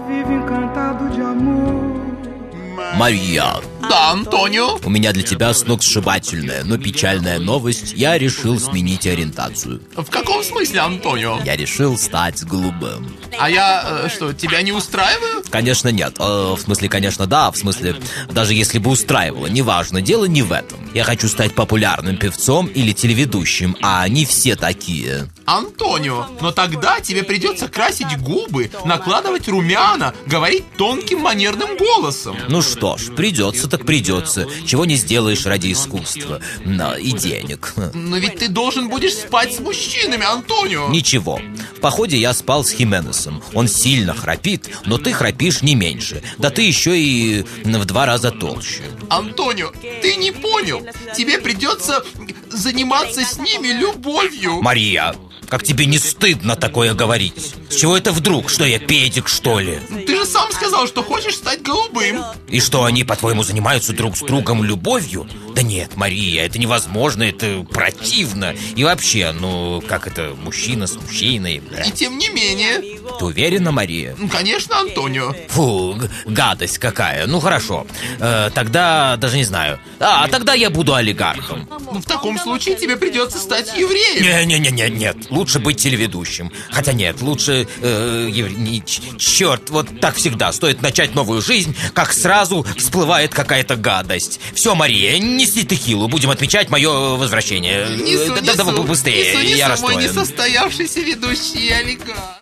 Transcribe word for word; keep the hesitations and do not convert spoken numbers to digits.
Мария. Да, Антонио? У меня для тебя сногсшибательная, но печальная новость. Я решил сменить ориентацию. В каком смысле, Антонио? Я решил стать голубым. А я, э, что, тебя не устраиваю? Конечно, нет. Э, в смысле, конечно, да. В смысле, даже если бы устраивало, неважно. Дело не в этом. Я хочу стать популярным певцом или телеведущим, а они все такие. Антонио, но тогда тебе придется красить губы, накладывать румяна, говорить тонким манерным голосом. Ну что ж, придется так придется. Чего не сделаешь ради искусства. На, и денег. Но ведь ты должен будешь спать с мужчинами, Антонио. Ничего. В походе я спал с Хименесом. Он сильно храпит, но ты храпишь не меньше. Да ты еще и в два раза толще. Антонио, ты не понял. Тебе придется заниматься с ними любовью. Мария, как тебе не стыдно такое говорить? С чего это вдруг? Что я педик, что ли? Ты же сам сказал, что хочешь стать голубым. И что, они, по-твоему, занимаются друг с другом любовью? Да нет, Мария, это невозможно, это противно. И вообще, ну, как это, мужчина с мужчиной? И тем не менее. Ты уверена, Мария? Конечно, Антонио. Фу, гадость какая. Ну, хорошо. Э, тогда, даже не знаю. А, тогда я буду олигархом. Ну, в таком случае тебе придется стать евреем. Не-не-не, нет. Лучше быть телеведущим. Хотя нет, лучше... Э, евре... не, черт, вот так всегда. Стоит начать новую жизнь, как сразу всплывает какая-то гадость. Все, Мария, неси текилу. Будем отмечать мое возвращение. Несу, да, несу, да, быстрее, несу, несу, я мой расстроен. несостоявшийся ведущий олигарх.